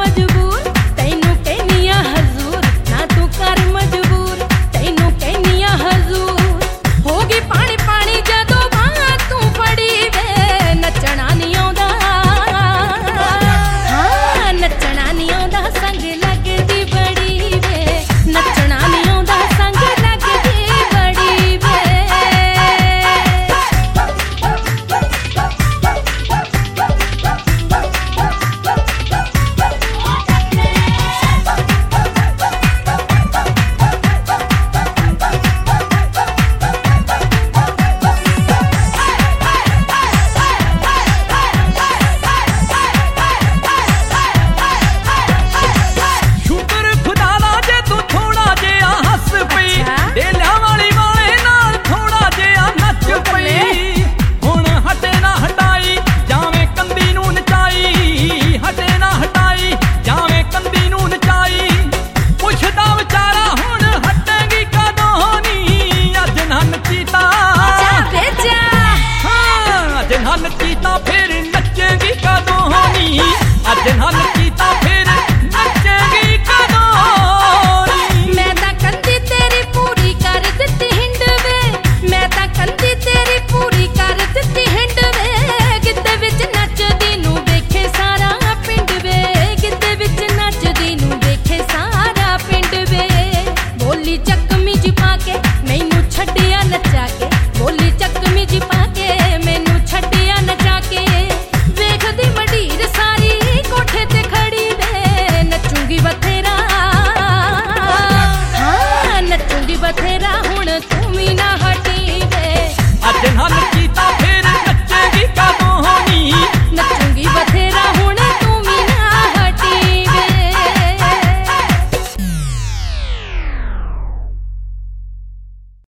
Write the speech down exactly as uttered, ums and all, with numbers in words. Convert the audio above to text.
मजबूर तैनू कहनिया हजूर ना तू कर मजबूर तैनू कहनिया हजूर होगी पानी पानी जदों बांह तू फड़ी वे नचना नहीं आउंदा हाँ नचना नहीं आउंदा संग लगदी बड़ी वे नचना नहीं आउंदा संग लगदी बड़ी वे नचीता फिर नचेगी कदों होनी अज ना नचीता फिर नचेगी कदों होनी मैं तां कंदी तेरी पूरी कर दित्ती हिंड वे मैं तां कंदी तेरी पूरी कर दित्ती हिंड वे गिद्दे विच नचदी नूं वेखे सारा पिंड वे गिद्दे विच नचदी नूं वेखे सारा पिंड वे बोली चकमी जी पा के मैनू छड्डिया नचा के बोली चकमी जी पा के मैनू छड्डिया नचा के वेखदी मंडीर सारी कोठे ते खड़ी वे नचूंगी बथेरा हाँ नचूंगी बथेरा हुण तू भी ना हटी वे अज ना